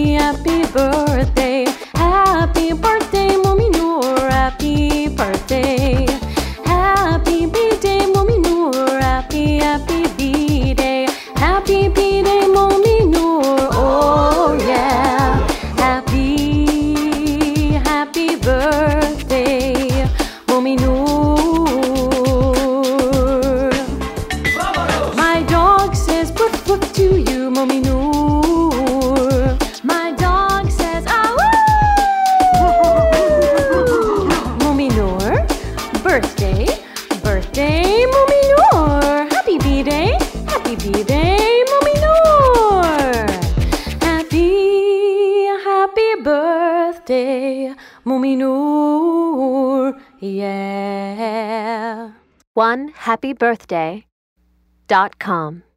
happy birthday. Happy birthday, Mommy Noor. Happy birthday. Happy B-Day, Mommy Noor. Happy B-Day. Happy B-Day, Mommy Noor. Oh yeah. Happy birthday, Mommy Noor. My dog says woof woof to you, Mommy Noor. My dog says ah woo. Mommy Noor, birthday, birthday, Mommy Noor. Happy B-Day, Mommy Noor. Happy birthday, Mommy Noor. Yeah. OneHappyBirthday.com